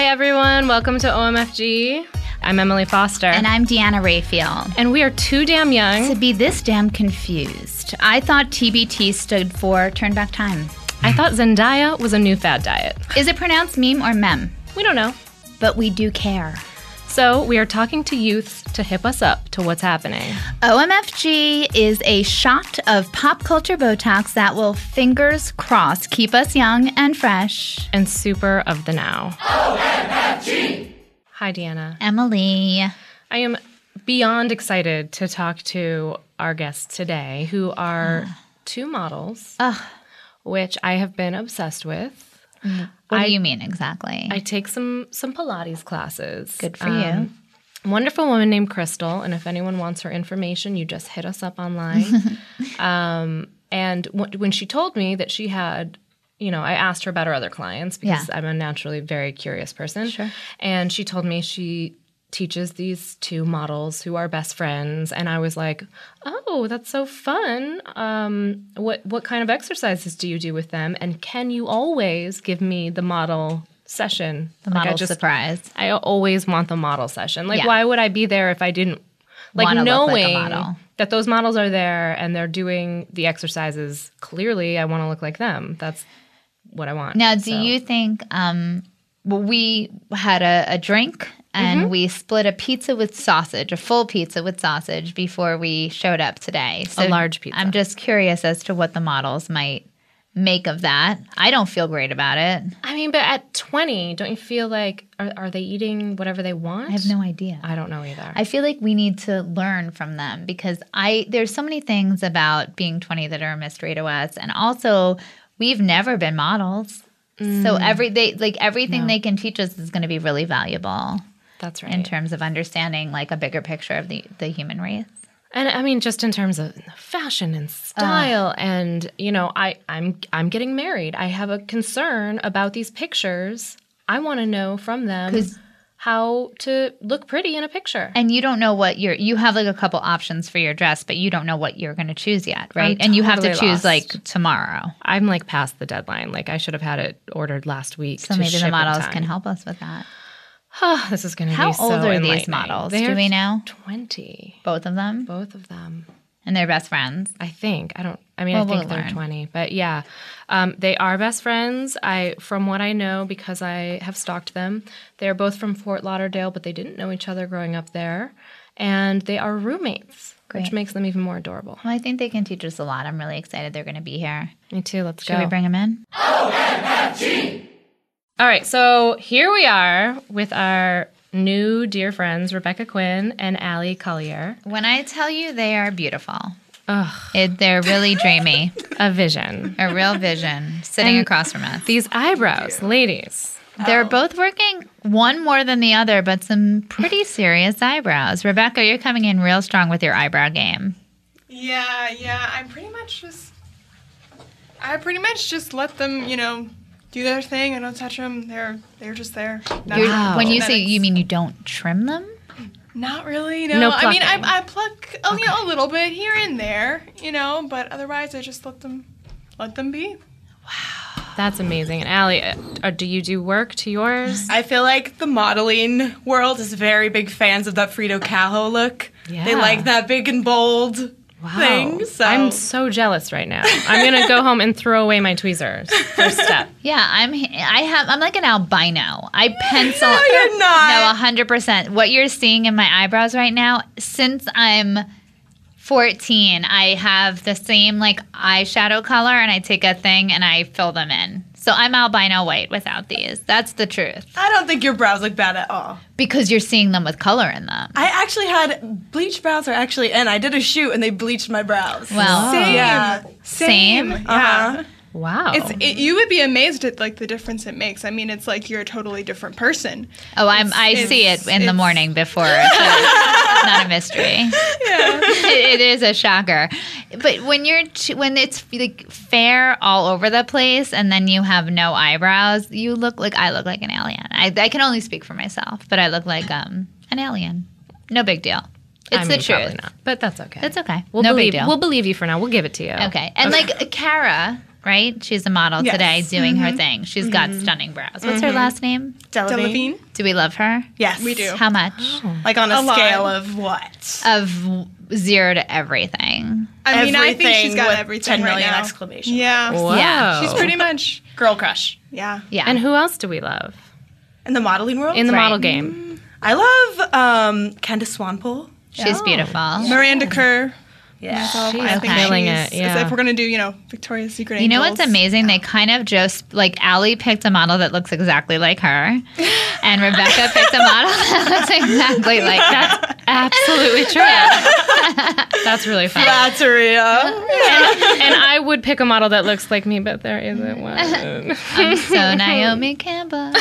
everyone. Welcome to OMFG. I'm Emily Foster. And I'm Deanna Rayfield. And we are too damn young to be this damn confused. I thought TBT stood for Turn Back Time. I thought Zendaya was a new fad diet. Is it pronounced meme or mem? We don't know. But we do care. So we are talking to youths to hip us up to what's happening. OMFG is a shot of pop culture Botox that will, fingers crossed, keep us young and fresh. And super of the now. OMFG! Hi, Deanna. Emily. I am beyond excited to talk to our guests today, who are two models, which I have been obsessed with. What do you mean exactly? I take some Pilates classes. Good for you. A wonderful woman named Crystal, and if anyone wants her information, you just hit us up online. And when she told me that she had, I asked her about her other clients because I'm a naturally very curious person. Sure. And she told me she teaches these two models who are best friends, and I was like, oh, that's so fun. What kind of exercises do you do with them? And can you always give me the model session? The model surprise. I always want the model session. Why would I be there if I didn't knowing look like a model? That those models are there and they're doing the exercises? Clearly, I want to look like them. That's what I want. Now, do you think we had a drink and we split a pizza with sausage, a full pizza with sausage before we showed up today. So a large pizza. I'm just curious as to what the models might make of that. I don't feel great about it. I mean, but at 20, don't you feel like, are they eating whatever they want? I have no idea. I don't know either. I feel like we need to learn from them because there's so many things about being 20 that are a mystery to us. And also, we've never been models. So everything they can teach us is going to be really valuable. That's right. In terms of understanding like a bigger picture of the human race. And I mean, just in terms of fashion and style, and I'm getting married. I have a concern about these pictures. I want to know from them how to look pretty in a picture. And you don't know what you have like a couple options for your dress, but you don't know what you're going to choose yet, right? And you have to choose like tomorrow. I'm like past the deadline. Like I should have had it ordered last week. So maybe the models can help us with that. This is going to be so How old are enlightening. These models? Do we know? 20. Both of them? Both of them. And they're best friends? I think. I think they're 20. But yeah, they are best friends. From what I know, because I have stalked them, they're both from Fort Lauderdale, but they didn't know each other growing up there. And they are roommates, which makes them even more adorable. Well, I think they can teach us a lot. I'm really excited they're going to be here. Me too. Let's go. Should we bring them in? OMFG! All right, so here we are with our new dear friends, Rebecca Quinn and Allie Collier. When I tell you they are beautiful, they're really dreamy. A vision. A real vision sitting across from us. These eyebrows, ladies. They're both working, one more than the other, but some pretty serious eyebrows. Rebecca, you're coming in real strong with your eyebrow game. Yeah. I pretty much just let them, do their thing. I don't touch them. They're just there. When you say you mean you don't trim them? Not really. No. No I mean, plucking. I pluck a little bit here and there, but otherwise I just let them be. Wow. That's amazing. And Allie, do you do work to yours? I feel like the modeling world is very big fans of that Frida Kahlo look. Yeah. They like that big and bold thing. So. I'm so jealous right now. I'm going to go home and throw away my tweezers. First step. Yeah, I'm like an albino. I pencil. No, you're not. No, 100%. What you're seeing in my eyebrows right now, since I'm 14, I have the same like eyeshadow color, and I take a thing and I fill them in. So I'm albino white without these. That's the truth. I don't think your brows look bad at all. Because you're seeing them with color in them. I actually had bleached brows are actually in. I did a shoot and they bleached my brows. Well, Same. Yeah. Same? Yeah. Wow. You would be amazed at like the difference it makes. I mean, it's like you're a totally different person. Oh, I see it in the morning before. So it's not a mystery. Yeah. It is a shocker. But when it's like fair all over the place and then you have no eyebrows, I look like an alien. I can only speak for myself, but I look like an alien. No big deal. It's the truth. Probably not, but that's okay. It's okay. We'll No believe, big deal. We'll believe you for now. We'll give it to you. Okay. And like Kara, right? She's a model Yes. today doing her thing. She's got stunning brows. What's her last name? Delavigne. Do we love her? Yes. We do. How much? Like on a lot. scale of what? Of 0 to everything. I mean, I think she's Everything got with everything 10 million right now. exclamation. Yeah. Whoa. Yeah. She's pretty much, Girl crush. yeah. Yeah. And who else do we love In the modeling world? in the Right. model game? I love Candace Swanpool. she's beautiful. Miranda Kerr. Yeah. She's I think killing she's- it. Yeah. If we're going to do, Victoria's Secret You know Angels. what's amazing? They kind of just, like, Allie picked a model that looks exactly like her, and Rebecca picked a model that looks exactly like her. Absolutely true. That's really funny. Flatteria. And I would pick a model that looks like me, but there isn't one. I'm so Naomi Campbell.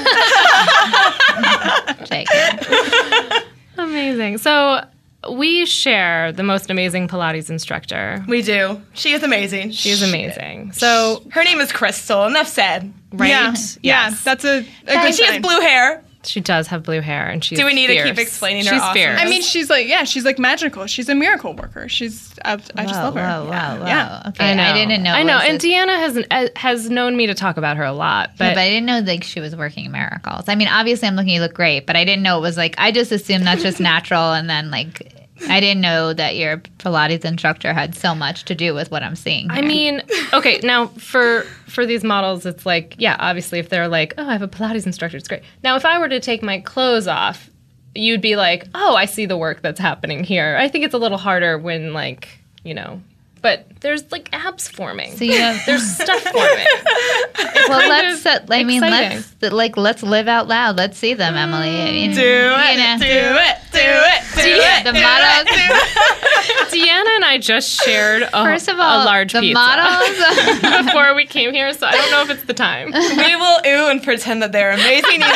JK. Amazing. So we share the most amazing Pilates instructor. We do. She is amazing. She is amazing. So, Her name is Crystal. Enough said. right? Yeah. Yes. Yeah, that's a good And she has sign. blue hair. She does have blue hair, and she's Do we need to fierce. keep explaining her She's awesomeness? fierce. I mean, she's like magical. She's a miracle worker. I just love her. Whoa. Yeah. Okay, I know. I didn't know. I it know. was And this- Deanna has known me to talk about her a lot, Yeah, but, but I didn't know like she was working miracles. I mean, obviously, I'm looking. You look great, but I didn't know it was like. I just assumed that's just natural, and then like, I didn't know that your Pilates instructor had so much to do with what I'm seeing. I here. mean, okay, now for these models, it's like, yeah, obviously, if they're like, oh, I have a Pilates instructor, it's great. Now, if I were to take my clothes off, you'd be like, oh, I see the work that's happening here. I think it's a little harder when, like, but there's like abs forming. so you have. There's stuff forming. Well, let's. I mean, exciting. let's live out loud. Let's see them, Emily. I mean, Do it. you know. Do it. Do it. Do it. The models. Deanna and I just shared First of all, a large the pizza models. before we came here, so I don't know if it's the time. We will ooh and pretend that they're amazing even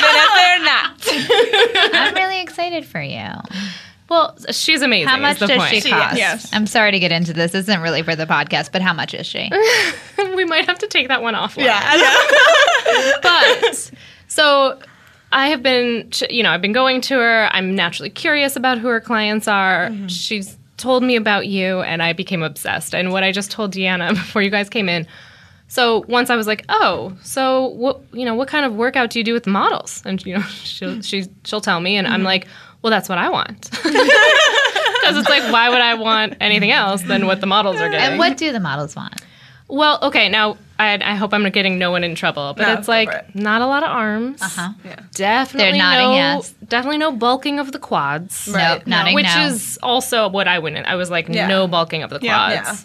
if they're not. I'm really excited for you. Well, she's amazing. How much is the does point. she cost? Yes. I'm sorry to get into this. This isn't really for the podcast, but how much is she? We might have to take that one offline. Yeah. But so I have been, I've been going to her. I'm naturally curious about who her clients are. She's told me about you, and I became obsessed. And what I just told Deanna before you guys came in. So once I was like, oh, so what kind of workout do you do with the models? And she'll tell me, and I'm like, well, that's what I want. Because it's like, why would I want anything else than what the models are getting? And what do the models want? Well, okay, now I hope I'm not getting no one in trouble, but No, it's like go for it. not a lot of arms. Uh-huh. Definitely They're nodding no, yes. Definitely no bulking of the quads. Nope, nodding Which no. is also what I went in. I was like, Yeah. no bulking of the Yeah. quads.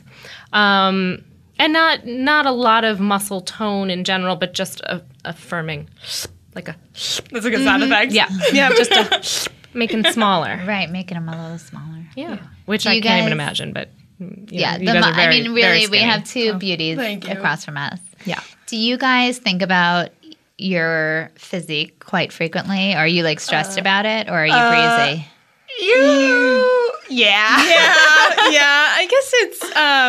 And not a lot of muscle tone in general, but just a firming, like a That's a good sound effect. yeah, just a making smaller. Right, making them a little smaller. Yeah, which Do I you can't even guys- imagine, but Yeah, you guys are very, I mean, very really, we skinny. have two beauties thank you. across from us. Yeah. Do you guys think about your physique quite frequently? Are you like stressed about it, or are you breezy? Yeah. Yeah, I guess it's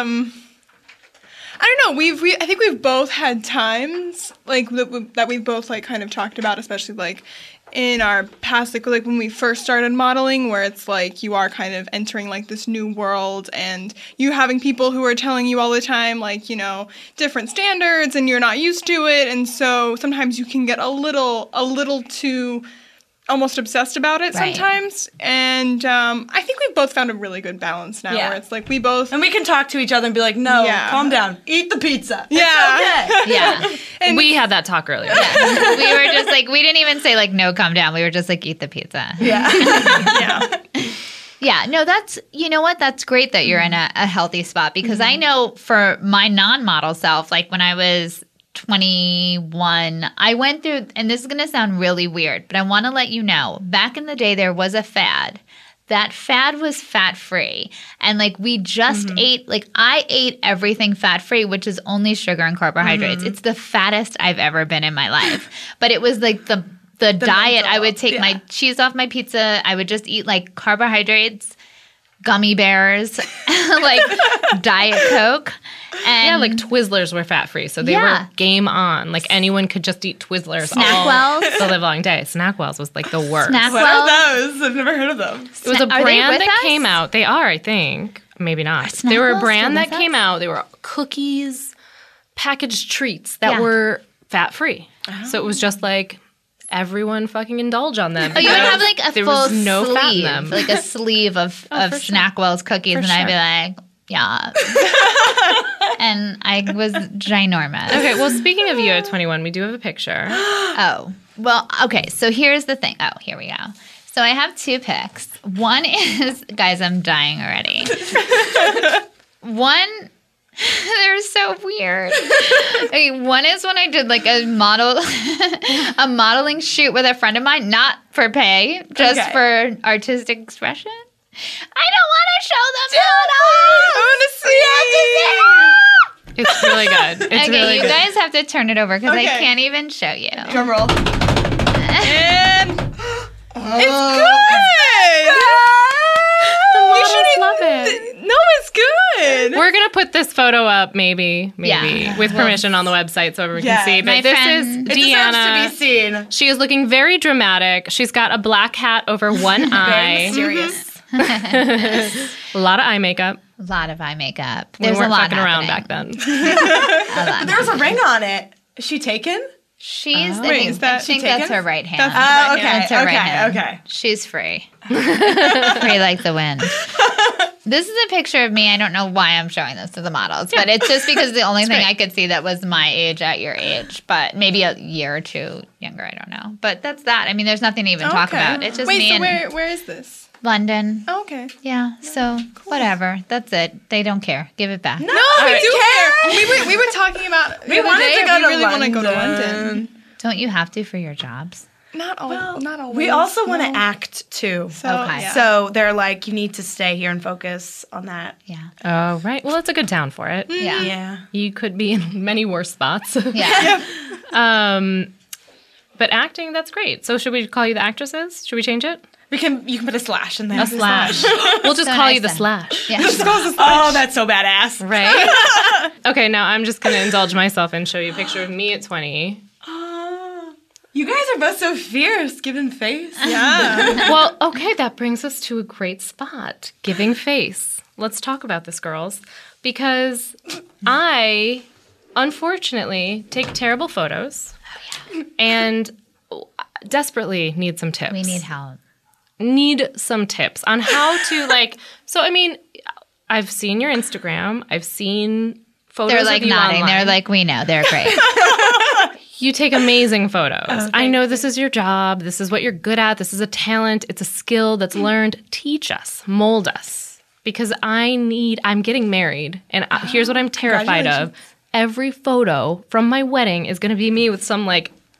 I don't know. I think we've both had times like that we've both like kind of talked about, especially like in our past, like when we first started modeling, where it's like you are kind of entering like this new world, and you having people who are telling you all the time like different standards, and you're not used to it, and so sometimes you can get a little too almost obsessed about it Right. sometimes. And I think we've both found a really good balance now, Yeah. where it's like we both. And we can talk to each other and be like, no, Yeah. calm down. Eat the pizza. Yeah. It's okay. Yeah. And we had that talk earlier. We were just like, we didn't even say like, no, calm down. We were just like, eat the pizza. Yeah. Yeah. Yeah, no, that's, you know what? That's great that you're in a healthy spot, because I know for my non-model self, like when I was 21, I went through, and this is going to sound really weird, but I want to let you know, back in the day, there was a fad. That fad was fat-free. And like we just ate, like I ate everything fat-free, which is only sugar and carbohydrates. It's the fattest I've ever been in my life. But it was like the diet. I would take my cheese off my pizza. I would just eat like carbohydrates, gummy bears, like Diet Coke. And like Twizzlers were fat free, so they were game on. Like anyone could just eat Twizzlers all the live long day. Snackwells was like the worst. What are those? I've never heard of them. It was a brand that came out. They are, I think. Maybe not. They were a brand that came out. They were cookies, packaged treats that were fat free. Oh. So it was just like everyone fucking indulge on them. Oh, you would have like a full no sleeve, fat in them. like a sleeve of Snackwell's cookies, and I'd be like, yeah. And I was ginormous. Okay, well, speaking of you at 21, we do have a picture. Oh, well, okay. So here's the thing. Oh, here we go. So I have 2 pics. One is, guys, I'm dying already. One, they're so weird. Okay, one is when I did like a modeling shoot with a friend of mine, not for pay, just for artistic expression. I don't want to show them photos. I want to see. It's really good. It's really you good. guys have to turn it over because I can't even show you. Drum roll. And it's good. You should love it. No, it's good. We're gonna put this photo up, maybe with permission on the website so everyone can see. But My this friend- is It Deanna. deserves to be seen. She is looking very dramatic. She's got a black hat over one eye. Very mysterious. A lot of eye makeup. A lot of eye makeup. We There's weren't a lot fucking around happening. back then. There was a ring on it. Is she taken? She's. I Wait, think, is that I think taken? that's her right hand. That's- Oh, Right okay. That's her right hand. Okay. She's free. Free like the wind. This is a picture of me. I don't know why I'm showing this to the models, but it's just because the only thing I could see that was my age at your age, but maybe a year or 2 younger. I don't know. But that's that. I mean, there's nothing to even talk about. It's just me so and where is this? London. Oh, okay. Yeah. So whatever. That's it. They don't care. Give it back. No, we do care. We were talking about. We wanted to go we to really want to go to London. London. Don't you have to for your jobs? Not always. We also want to act too. So, Okay. yeah. So they're like, you need to stay here and focus on that. Yeah. Oh, right. Well, it's a good town for it. Yeah. Yeah. You could be in many worse spots. Yeah. But acting, that's great. So should we call you the actresses? Should we change it? You can put a slash in there. A slash. We'll just So call nice you the then. slash. Yeah. Oh, that's so badass. Right? Okay, now I'm just going to indulge myself and show you a picture of me at 20. You guys are both so fierce, giving face. Yeah. Well, okay, that brings us to a great spot. Giving face. Let's talk about this, girls. Because I, unfortunately, take terrible photos and desperately need some tips. We need help. Need some tips on how to, so, I mean, I've seen your Instagram. I've seen photos They're like of you nodding. online. They're like, we know. They're great. You take amazing photos. I know this is your job. This is what you're good at. This is a talent. It's a skill that's learned. Teach us, mold us. Because I'm getting married. And here's what I'm terrified of. Every photo from my wedding is going to be me with some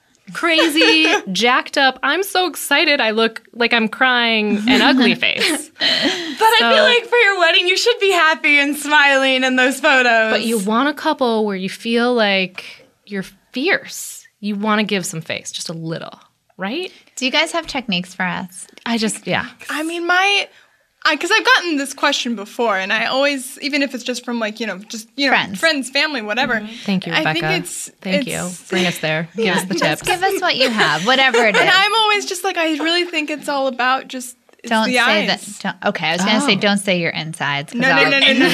crazy, jacked up, I'm so excited I look like I'm crying and ugly face. But I feel like for your wedding, you should be happy and smiling in those photos. But you want a couple where you feel like you're fierce. You want to give some face, just a little, right? Do you guys have techniques for us? I I mean, because I've gotten this question before, and I always, even if it's just from friends, family, whatever. Thank you, Rebecca. I think Thank you. Bring us there. Give us the tips. Just give us what you have, whatever it is. And I'm always just I really think it's all about just Don't the say eyes. that. Okay, I was going to say don't say your insides. 'cause No. I'll- We don't need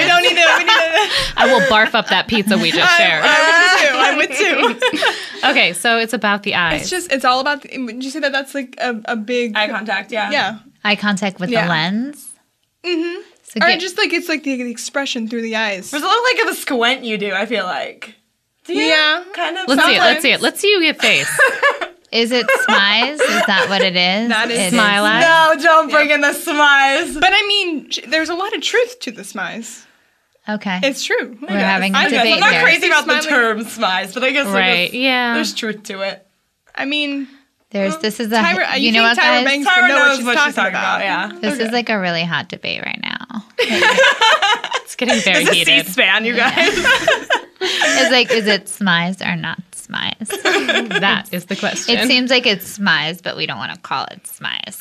to. I will barf up that pizza we just shared. I would too. Okay, so it's about the eyes. It's all about. Would you say that that's a big eye contact, yeah. Yeah. Eye contact with the lens. Mm-hmm. So Or just it's the expression through the eyes. Does it look like a squint you do, I feel like? Do you? Yeah. Kind of. Let's see it. sometimes. Let's see you get face. is it smize? Is that what it is? That is It smile eye. No, don't bring in the smize. But I mean, there's a lot of truth to the smize. Okay. It's true. We're having a I guess debate I'm not here. crazy about the Smiling. term smize, but I guess Right, yeah. there's truth to it. I mean, This is a Tyra, you know what, Tyra guys? Banks Tyra would know knows what she's talking about. yeah. This is like a really hot debate right now. It's getting very It's a heated. C-SPAN, you guys. It's like, is it smize or not smize? smize? That is the question. It seems like it's smize, but we don't want to call it smize.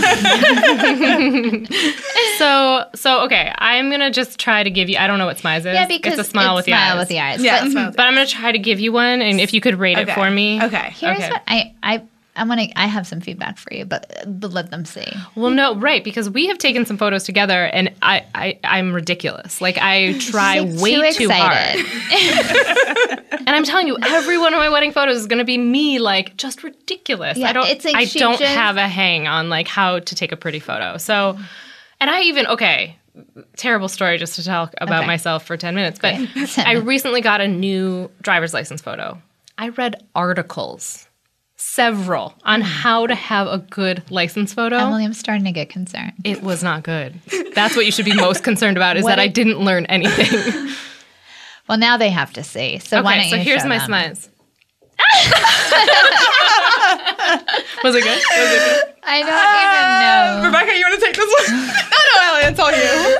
So okay, I'm gonna just try to give you. I don't know what smize is. Yeah, because it's a smile with the smile eyes. with the eyes. Yeah, But smile. But I'm gonna try to give you one, and if you could rate it for me. Okay. here's Okay. what I have some feedback for you, but let them see. Well, no, right, because we have taken some photos together, and I'm ridiculous. Like, I try way too hard. And I'm telling you, every one of my wedding photos is going to be me, like, just ridiculous. Yeah, I don't, it's like I she don't just- have a hang on, like, how to take a pretty photo. So, and I even, okay, terrible story just to tell about Okay. myself for 10 minutes, but I recently got a new driver's license photo. I read articles, several, on how to have a good license photo. Emily, I'm starting to get concerned. It was not good. That's what you should be most concerned about, is that I didn't learn anything. Well, now they have to see. So why don't Okay, so you here's show my them? smize. Was it good? I don't even know. Rebecca, you want to take this one? no, Ellie, it's all you.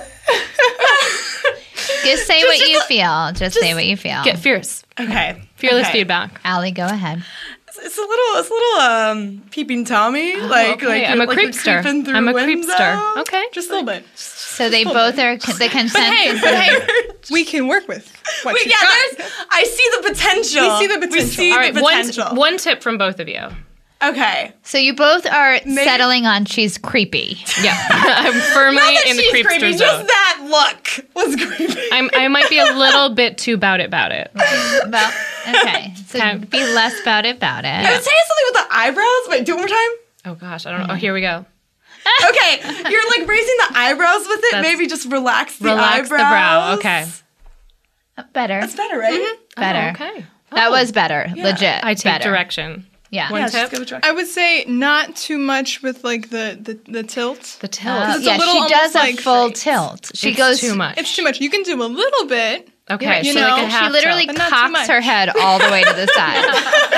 Just say what you feel. Just say what you feel. Get fierce. Okay. Fearless Okay. feedback. Allie, go ahead. It's a little peeping Tommy. Like, Okay, like I'm a you're- like you're creepster. creeping through I'm a windows. creepster. Okay. Just a little bit. So they both are the consensus. But hey, we can work with what Wait, she's yeah, got. I see the potential. We see the potential. We see All right, the potential. one tip from both of you. Okay. So you both are settling on she's creepy. Yeah, I'm firmly Not that in the she's creepster creepy, zone. just that look was creepy. I might be a little bit too bout it. Well, okay. So Okay. be less about it. I was saying something with the eyebrows. Wait, do it one more time. Oh gosh, I don't know. Oh, here we go. Okay, you're like raising the eyebrows with it. That's- Maybe just relax the Relax eyebrows. the brow. Okay. Better. That's better, right? Better. Oh, okay. That was better. Legit. I take better. direction. Yeah. One Yeah, tip. just give it a try. I would say not too much with like the tilt. The tilt. it's a Yeah, little she does almost a like full straight. tilt. She It's goes too much. It's too much. You can do a little bit. Okay, You so know, like a half She literally tilt. But not too cocks much. her head all the way to the side.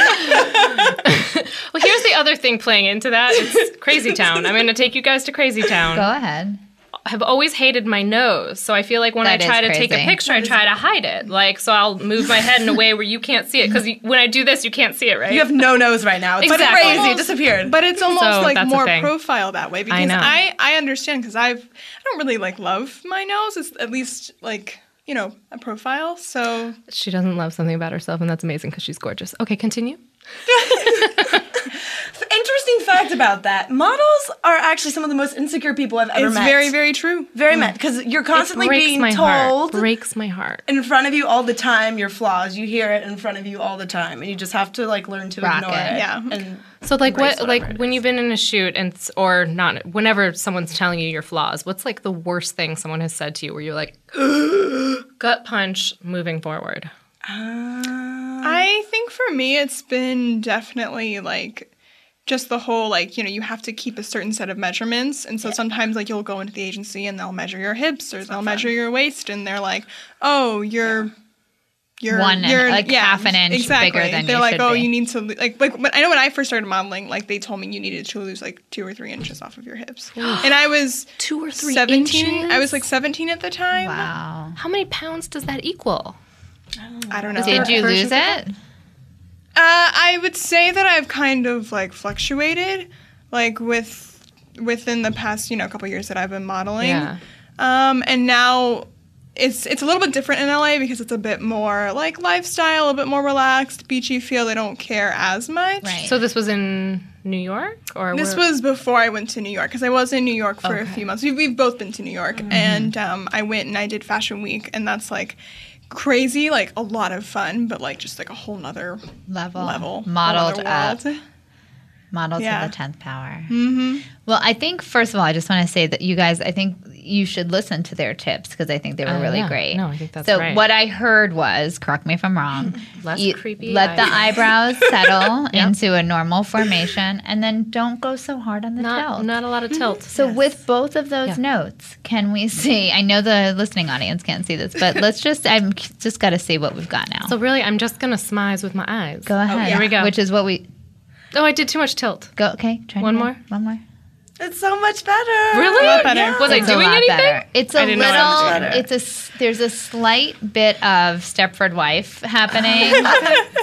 Well, here's the other thing playing into that. It's Crazy Town. I'm going to take you guys to Crazy Town. Go ahead. Have always hated my nose, so I feel like when That I try is to take a crazy. picture, I try to hide it. Like, so I'll move my head in a way where you can't see it, because when I do this, you can't see it, right? You have no nose right now. It's Exactly. crazy. It Almost- disappeared. But it's almost So like that's the more thing. profile that way because know. I understand because I don't really like love my nose. It's at least like a profile. So She doesn't love something about herself, and that's amazing because she's gorgeous. Okay, continue. Interesting fact about that: models are actually some of the most insecure people I've ever it's met. very, very true. very met because you're constantly It breaks being my told heart. Breaks my heart. in front of you all the time your flaws. You hear it in front of you all the time, and you just have to like learn to Rock ignore it. it. Yeah. And So, like, embrace what, whatever like, it when is. you've been in a shoot or not, whenever someone's telling you your flaws, what's like the worst thing someone has said to you where you're like, gut punch, moving forward? I think for me, it's been definitely like just the whole like you have to keep a certain set of measurements, and so sometimes like you'll go into the agency and they'll measure your hips or they'll measure your waist, and they're like, oh, you're half an inch bigger than they're you like, should oh, be. you need to like when I know when I first started modeling, like they told me you needed to lose like 2 or 3 inches off of your hips, and I was 2 or 3 17. inches? I was like 17 at the time. Wow. How many pounds does that equal? I don't know. Did you lose it? I would say that I've kind of like fluctuated, like within the past couple years that I've been modeling. Yeah. And now it's a little bit different in LA because it's a bit more like lifestyle, a bit more relaxed, beachy feel. They don't care as much. Right. So this was in New York? Or This where- was before I went to New York because I was in New York for a few months. We've both been to New York, and I went and I did Fashion Week, and that's like crazy, like a lot of fun, but like just like a whole nother level, Modeled whole up. other world. Model Yeah. to the 10th power. Mm-hmm. Well, I think, first of all, I just want to say that you guys, I think you should listen to their tips because I think they were really yeah. great. No, I think that's so right. what I heard was, correct me if I'm wrong, Less you creepy let the eyebrows settle Yep. into a normal formation and then don't go so hard on the tilt. Not a lot of tilt. So with both of those notes, can we see? I know the listening audience can't see this, but I've just got to see what we've got now. So really, I'm just going to smize with my eyes. Go ahead. Here we go. Which is what we Oh, I did too much tilt. go. Okay, try One again. more? One more. it's so much better. Really? A lot better. Yeah. Was I It's a doing lot anything? better. It's a I didn't know I was little. doing There's a slight bit of Stepford Wife happening. Okay.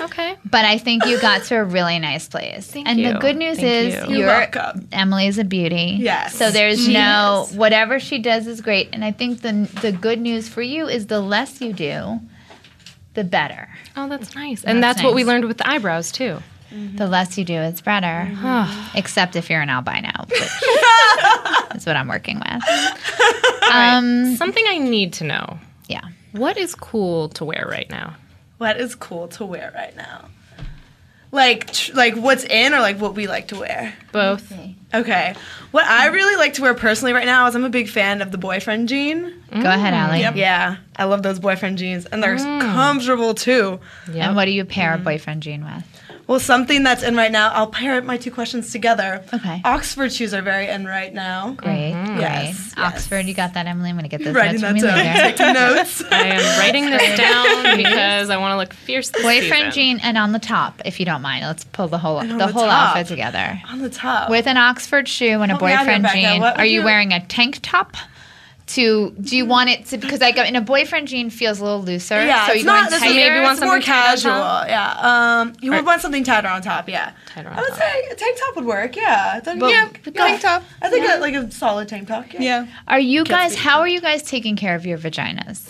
But I think you got to a really nice place. Thank and you. the good news Thank is you. You're welcome. Emily is a beauty. Yes. So there's She no, is. whatever she does is great. And I think the good news for you is the less you do, the better. Oh, that's nice. And that's what we nice. learned with the eyebrows, too. The less you do, it's better. Except if you're an albino, which is what I'm working with. Something I need to know. Yeah. What is cool to wear right now? What is cool to wear right now? Like what's in or like what we like to wear? Both. Okay. What I really like to wear personally right now is I'm a big fan of the boyfriend jean. Go ahead, Allie. Yep. Yeah, I love those boyfriend jeans, and they're comfortable too. Yep. And what do you pair a boyfriend jean with? Well, something that's in right now, I'll pair my two questions together. Okay. Oxford shoes are very in right now. Great, great. Yes, Oxford, you got that, Emily? I'm going to get those Writing notes from that you down. later. Taking notes. I am writing this down because I want to look fierce this Boyfriend season. jean and on the top, if you don't mind. Let's pull the whole on the top. outfit together. On the top. With an Oxford shoe and a Help me out here, boyfriend Becca. jean. What Are would you you- wearing a tank top? Do you want it to, because in a boyfriend jean feels a little looser. Yeah, so it's you're going not. This tighter. maybe want it's more something tighter on casual. top? Yeah. You would want something tighter on top. Yeah. Tighter on I would top. say a tank top would work. Yeah. But- Yeah. Tank top. I think like a solid tank top. Yeah. Yeah. Are you guys, speak. how are you guys taking care of your vaginas?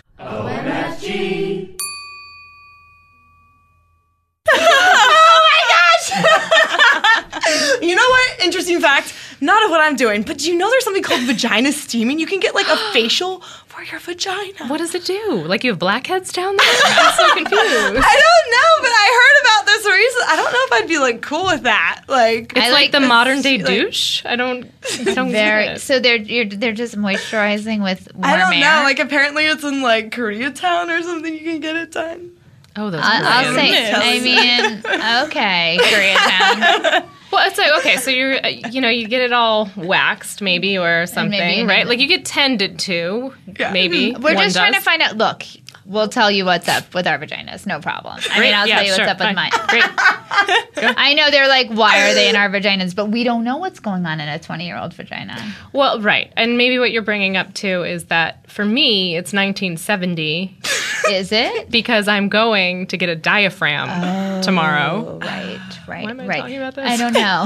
You know what? Interesting fact. Not of what I'm doing, but do you know there's something called vagina steaming? You can get like a facial for your vagina. What does it do? Like you have blackheads down there? I'm so confused. I don't know, but I heard about this recently. I don't know if I'd be like cool with that. Like It's I like like the this, modern day like- douche. I don't get it. So they're just moisturizing with warm I don't air. know. Like apparently it's in like Koreatown or something. You can get it done. Oh, those I'll are say, Yes. I mean, okay, Koreatown. Well, it's like, okay, so you're, you get it all waxed maybe or something, maybe- right? Like you get tended to, Yeah. maybe. We're One just trying to does. find out. Look, we'll tell you what's up with our vaginas. No problem. I mean, Great. I'll Yeah, tell you sure, what's up with fine. mine. Great. I know they're like, why are they in our vaginas? But we don't know what's going on in a 20-year-old vagina. Well, right. And maybe what you're bringing up too is that for me, it's 1970 Is it? because I'm going to get a diaphragm tomorrow. Oh, right. Why am I talking about this? I don't know.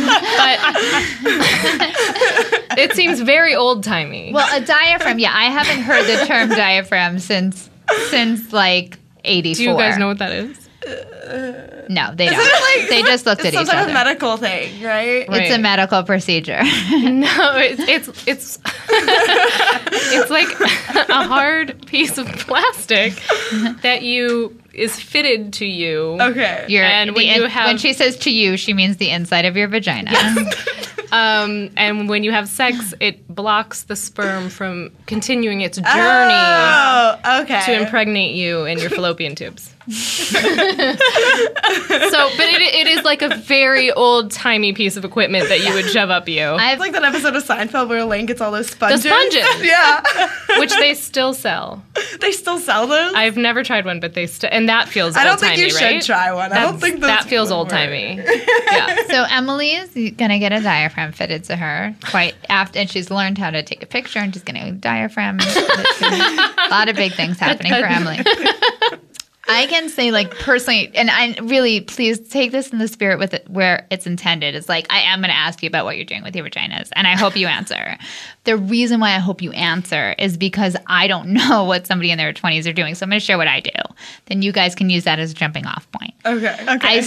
But it seems very old timey. Well, a diaphragm. Yeah, I haven't heard the term diaphragm since like 84. do you guys know what that is? No, they don't. They just looked at It's some each type other. of medical thing, right? Right. It's a medical procedure. No, it's it's like a hard piece of plastic that is fitted to you. Okay. And when she says to you, she means the inside of your vagina. And when you have sex, it blocks the sperm from continuing its journey Oh, okay. to impregnate you in your fallopian tubes. So, but it is like a very old timey piece of equipment that you would shove up you, It's like that episode of Seinfeld where Elaine gets all those sponges. sponges. Yeah. which they still sell. They still sell those? I've never tried one, but they still, and that feels I don't old-timey, think you should right? try one. I don't think those that feels would old work. timey. Yeah. So Emily is gonna get a diaphragm fitted to her quite after, and she's learned how to take a picture, and she's gonna diaphragm. A lot of big things happening for Emily. I can say, like, personally, and I really, please take this in the spirit with it where it's intended. It's like, I am going to ask you about what you're doing with your vaginas, and I hope you answer. The reason why I hope you answer is because I don't know what somebody in their 20s are doing, so I'm going to share what I do. Then you guys can use that as a jumping off point. Okay. I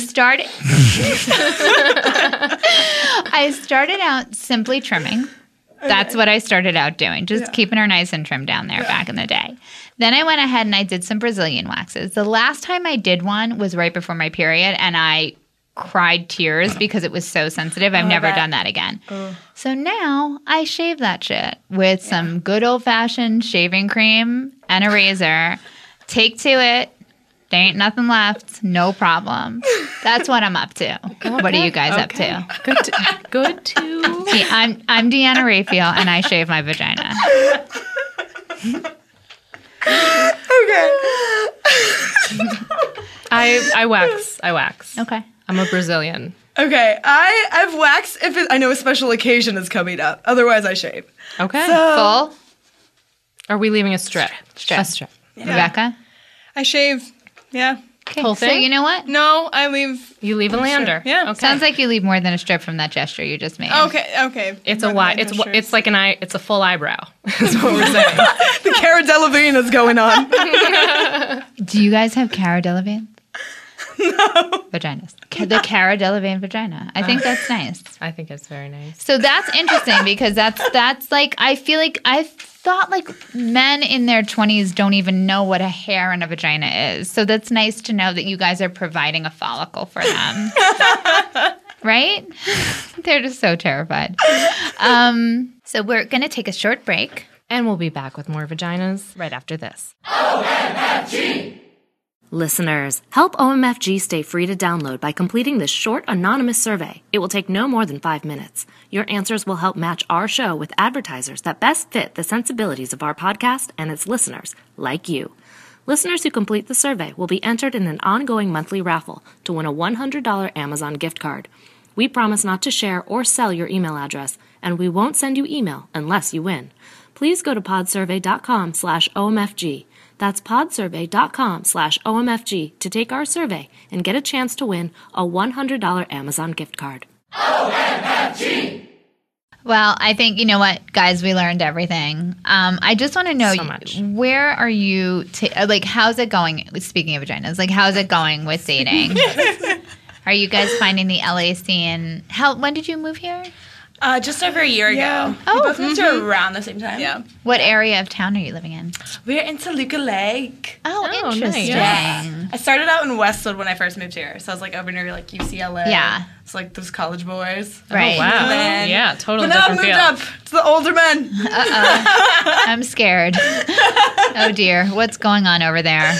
started out simply trimming. That's what I started out doing, just keeping her nice and trimmed down there back in the day. Then I went ahead and I did some Brazilian waxes. The last time I did one was right before my period, and I cried tears because it was so sensitive. I've never done that again. So now I shave that shit with some good old-fashioned shaving cream and a razor. Take to it. There ain't nothing left. No problem. That's what I'm up to. What are you guys up to? Good to. See, I'm Deanna Raphael, and I shave my vagina. Okay. I wax. Okay. I'm a Brazilian. Okay. I've waxed if I know a special occasion is coming up. Otherwise, I shave. Okay. Full Are we leaving a strip? Strip. A strip. Rebecca? I shave. Yeah. Whole So thing? you know what? No, I leave. You leave a lander. Yeah. Okay. Sounds like you leave more than a strip from that gesture you just made. Okay. It's More a than wide. my It's gestures. like an eye. It's a full eyebrow. Is what we're saying. The Cara Delevingne is going on. Do you guys have Cara Delevingne? No. Vaginas. The Cara Delevingne vagina. I think that's nice. I think it's very nice. So that's interesting because that's like, I feel like I thought like men in their 20s don't even know what a hair and a vagina is. So that's nice to know that you guys are providing a follicle for them. Right? They're just so terrified. So we're going to take a short break. And we'll be back with more vaginas right after this. Listeners, help OMFG stay free to download by completing this short, anonymous survey. It will take no more than 5 minutes. Your answers will help match our show with advertisers that best fit the sensibilities of our podcast and its listeners, like you. Listeners who complete the survey will be entered in an ongoing monthly raffle to win a $100 Amazon gift card. We promise not to share or sell your email address, and we won't send you email unless you win. Please go to podsurvey.com/OMFG. That's podsurvey.com/OMFG to take our survey and get a chance to win a $100 Amazon gift card. Well, I think, you know what, guys, we learned everything. I just want to know, So much. where are you, like, how's it going? Speaking of vaginas, like, how's it going with dating? Are you guys finding the LA scene? When did you move here? Just over a year Yeah. ago. We both moved here around the same time. Yeah. What area of town are you living in? We're in Toluca Lake. Oh, nice. interesting. Yeah. I started out in Westwood when I first moved here. So I was like over near like UCLA. Yeah. It's like those college boys. Right. Oh, wow. then- Yeah, totally But now I've different moved feel. up to the older men. I'm scared. Oh, dear. What's going on over there?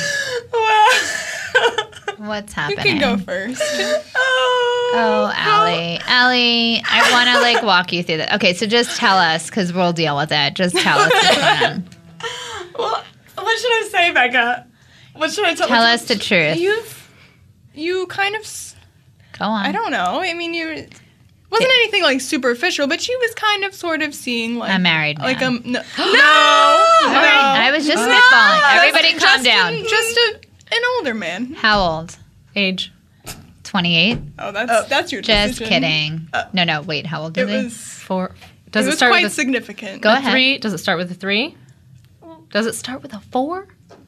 What's You happening? can go first. Oh, Allie. Allie, I want to like walk you through that. Okay, so just tell us because we'll deal with it. Just tell us what's going on. Well, what should I say, Becca? What should I tell? Tell us the truth. You kind of. Go on. I don't know. I mean, wasn't anything like superficial, but she was kind of sort of seeing like I'm married like now. no. All right, I was just spitballing. Everybody calm down. Just an older man. How old? Age. 28? Oh, that's your Just decision. kidding. No, wait. How old It is he? was. 4. Does It it was start quite with a significant. Go ahead. 3? Does it start with a 3? Does it start with a 4?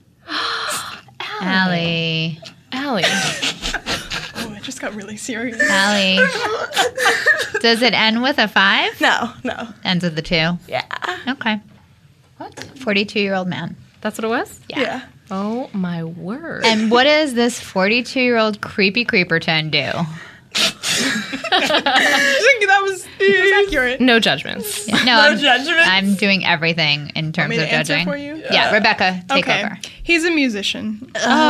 Allie. Allie. Oh, it just got really serious. Allie. Does it end with a 5? No. Ends with a 2. Yeah. Okay. What? 42-year-old man. That's what it was? Yeah. Oh, my word. And what does this 42-year-old creepy creeperton do? I think that was accurate. No judgments. No, judgment. I'm doing everything in terms Me of to answer judging. for you? Yeah, Rebecca, take Okay. over. He's a musician.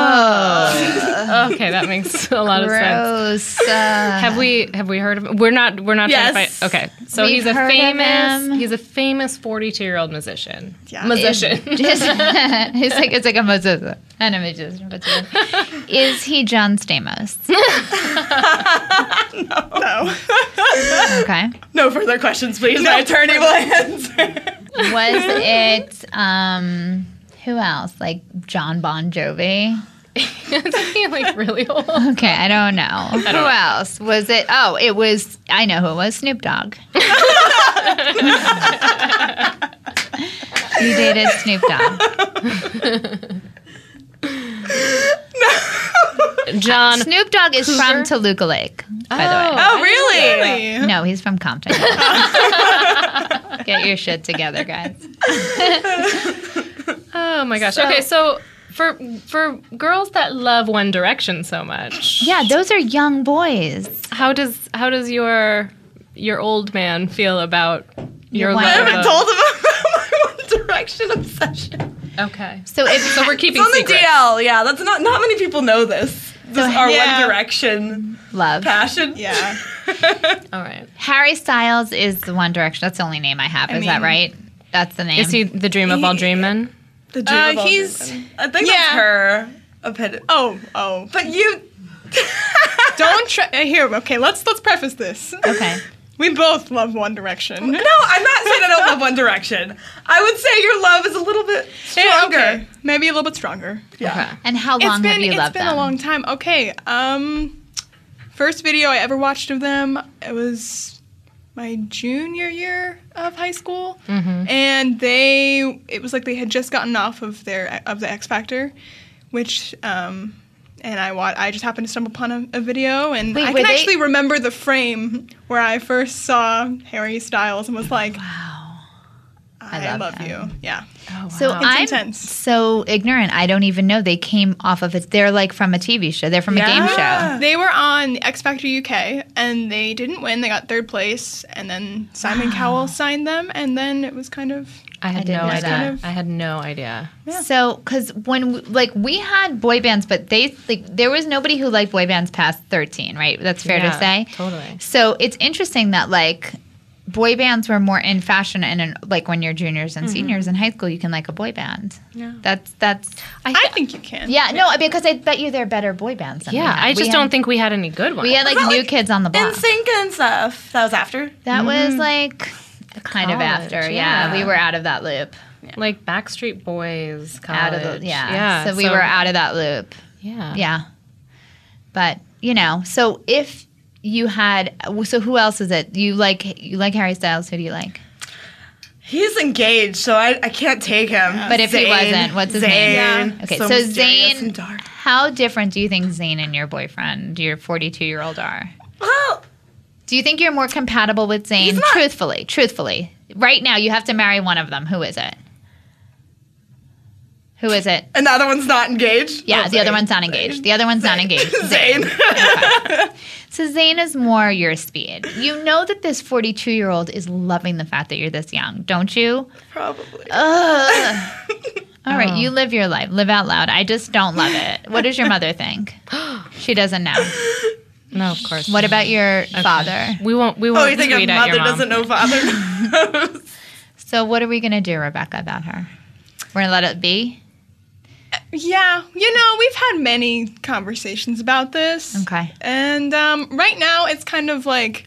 Okay, that makes a lot of sense. Gross. Have we heard of him? We're not Yes. trying to fight. Okay. So We've he's a heard of him. famous 42-year-old musician. Yeah. Musician. It's like a musician and a magician. Is he John Stamos? No. Okay. No further questions, please. My attorney will answer. Was it who else? Like John Bon Jovi? Isn't he like really old? Okay, I don't know. Who else? Was it? Oh, it was. I know who it was. Snoop Dogg. You dated Snoop Dogg. John. Snoop Dogg is from Toluca Lake, by the way. Oh, really? Really? No, he's from Compton. Get your shit together, guys. Oh my gosh. Okay, so for girls that love One Direction so much, Yeah, those are young boys. how does your old man feel about your Wow. I love? haven't of- told him about my One Direction obsession. Okay. So if So we're keeping It's on the secrets. DL. Yeah, that's not many people know this. This is our Yeah. One Direction love. passion. Yeah. All right. Harry Styles is the One Direction. That's the only name I have. Is that mean- right? That's the name. Is he the dream of all dream men? The dream of all he's- dream men. I think yeah. that's her opinion. Oh. But you. Don't try. Here. Okay. Let's preface this. Okay. We both love One Direction. No, I'm not saying I don't love One Direction. I would say your love is a little bit stronger. Okay. Maybe a little bit stronger. Yeah. Okay. And how long have you loved them? It's been a long time. Okay. First video I ever watched of them, it was my junior year of high school, and it was like they had just gotten off of the X Factor, which and I just happened to stumble upon a video, and I can actually remember the frame where I first saw Harry Styles and was like, Wow. I love you. Yeah. Oh, wow. So It's I'm intense. so ignorant. I don't even know they came off of it. They're like from a TV show. They're from a game show. They were on X Factor UK, and they didn't win. They got third place, and then Simon Cowell signed them, and then it was kind of... I had didn't no know idea. that. I had no idea. So, because when we had boy bands, but there was nobody who liked boy bands past 13, right? That's fair to Yeah, say. totally. So it's interesting that boy bands were more in fashion, and when you're juniors and seniors in high school, you can like a boy band. Yeah, that's. I think you can. Yeah, no, because I bet you they're better boy bands. Than we Yeah, had. I just don't think we had any good ones. we had that, New Kids on the Block. NSYNC and stuff. That was after. That was kind of College, after. yeah. We were out of that loop. like Backstreet Boys, college. Out of so we were out of that loop. Yeah. Yeah. But, so if you had, so who else is it? You like Harry Styles. Who do you like? He's engaged, so I can't take him. But if he wasn't, what's his name? Yeah. Okay, so so mysterious Zayn, and dark. how different do you think Zayn and your boyfriend, your 42-year-old are? Well, Do you think you're more compatible with Zayn? Truthfully. Right now, you have to marry one of them. Who is it? Who is it? and the other one's not engaged? Yeah, Oh, the other Zayn. one's not engaged. The other one's not engaged. Zayn. So Zayn is more your speed. You know that this 42-year-old is loving the fact that you're this young, don't you? Probably. All right, you live your life. Live out loud. I just don't love it. What does your mother think? She doesn't know. No, of course. What about your father? We won't. Oh, you think tweet a at your mother mom. doesn't know father? So what are we going to do, Rebecca, about her? We're going to let it be? Yeah, we've had many conversations about this. Okay. And right now, it's kind of like,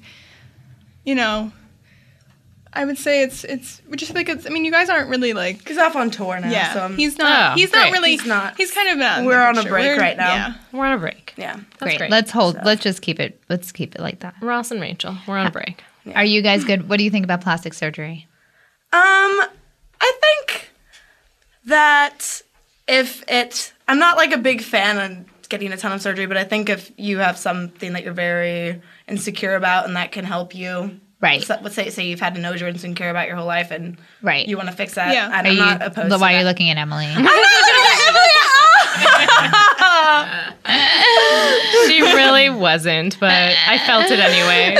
I would say it's just like you guys aren't really like. He's off on tour now. Yeah, So he's not. Oh, he's not great. really. He's not. He's kind of not. We're on a break right now. Yeah. We're on a break. yeah. That's Great. great. Let's just keep it. Let's keep it like that. Ross and Rachel, we're on a break. Are you guys good? What do you think about plastic surgery? I think that I'm not like a big fan of getting a ton of surgery, but I think if you have something that you're very insecure about and that can help you, Right. So, let's say you've had a nose you're insecure about your whole life and Right. you want to fix that. Yeah. And I'm not opposed to Why that. are you looking at Emily? She really wasn't, but I felt it anyway.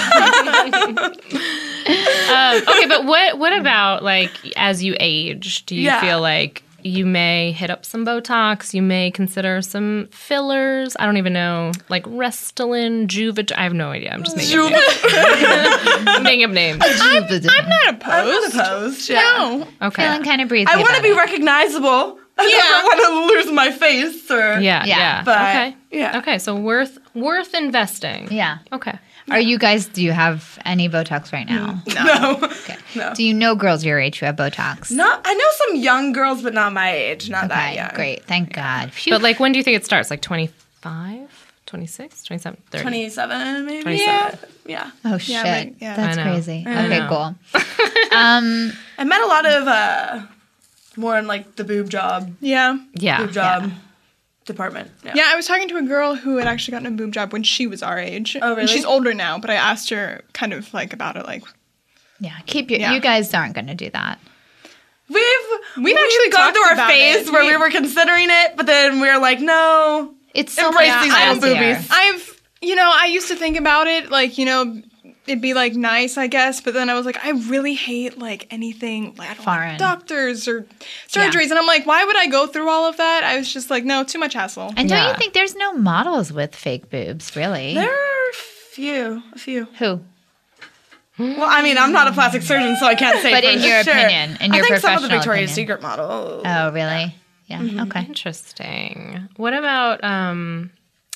Okay, but what about as you age? Do you Yeah. feel like you may hit up some Botox? You may consider some fillers. I don't even know, like Restylane, Juvederm. I have no idea. I'm just making up names. I'm making up names. I'm not opposed. I'm not opposed. Yeah. No. Okay. Feeling kind of breezy. I want to about be it. recognizable. I Yeah. never want to lose my face or Yeah. But Okay. yeah. Okay. So worth investing. Yeah. Okay. Do you have any Botox right now? No. Okay. No. Do you know girls your age who have Botox? I know some young girls, but not my age. Not that Okay, young. great. Thank God. Phew. But when do you think it starts? Like 25, 26, 27, 30? 27 maybe. 27. Yeah. Oh shit. but- yeah. That's I know. crazy. I Okay, know. cool. I met a lot of more in like the boob job Yeah. Yeah. department. Yeah, I was talking to a girl who had actually gotten a boob job when she was our age. Oh, really? And she's older now, but I asked her kind of about it, Yeah, keep your. Yeah. You guys aren't going to do that. We've actually gone talked through our about phase it. where we were considering it, but then we were like, no. It's so Embrace much these little classier. boobies. I used to think about it, it'd be nice, I guess, but then I was like, I really hate anything I don't Foreign. like doctors or surgeries, and I'm like, why would I go through all of that? I was just like, no, too much hassle. And don't Yeah. you think there's no models with fake boobs, really? There are a few. Who? Well, I mean, I'm not a plastic surgeon, so I can't say But for in your sure. opinion, in your I think some of the professional Victoria's opinion. Secret models. Oh, really? Yeah. Okay. Interesting. What about